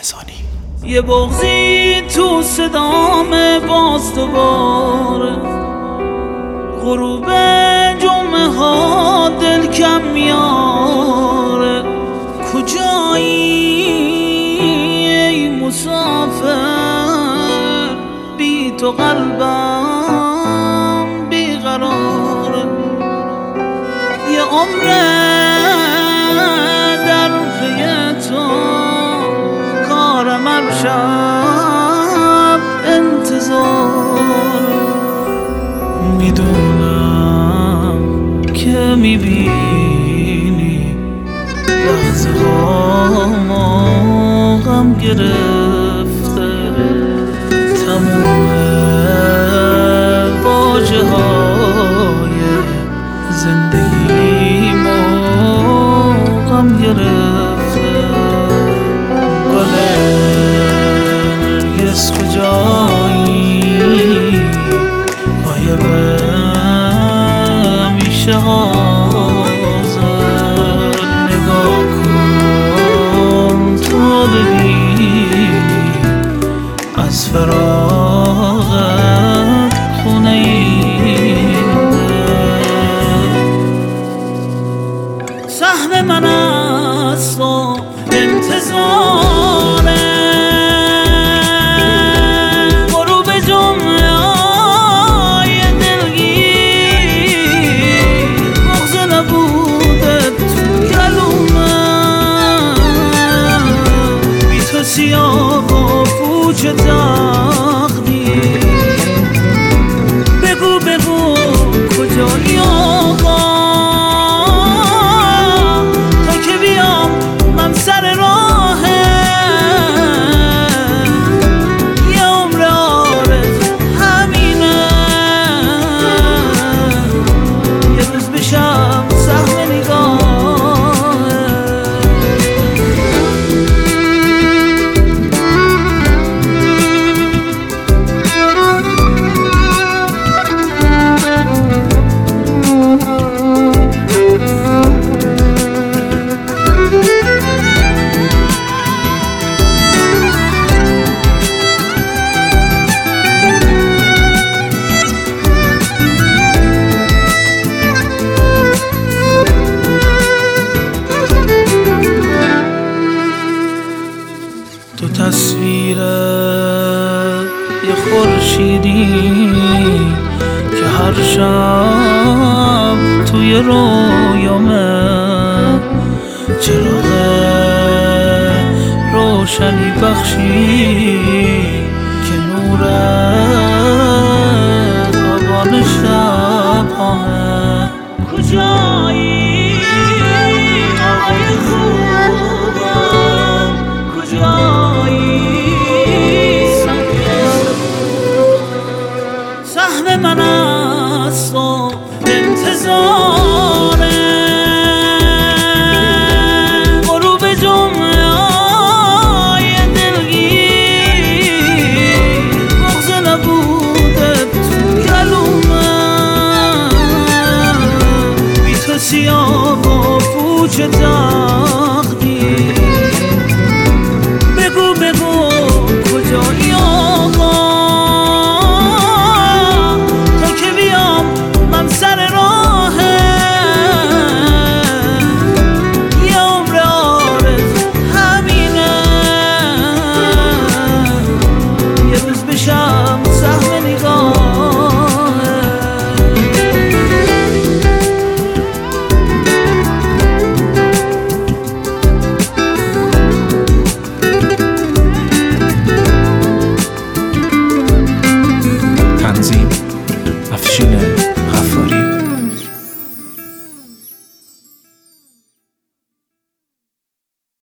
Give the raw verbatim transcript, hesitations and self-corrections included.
رمضانی. یه بغضی تو صدام باز دوباره، غروب جمعه ها دل کم میاره. کجایی ای مسافر، بی تو قلبم بیقراره. یه عمره در پی تو، کارم امشب انتظار. میدونم که میبینی لحظه ها غم گرفته، تموم واجه های زندگی ما غم گرفته. گل نرگس کجایی، غایبه میشه حاضر. نگاه کن تو ببینی از فراغت خونه اینده. سهم من از تو انتظاره، غروب جمعه های دلگیر. بغض نبوده تو گلومه، بی تو سیاه و پوچ تقدیر. بگو بگو کجایی آقا، تا که بیام من سر راهه. یه عمر آرزو همینه، یه روز بشم سهم نگاهه. تو تصویر یه خورشیدی که هر شب توی رویامه. چراغ روشنی بخشی که نور تابان شب همه. کجایی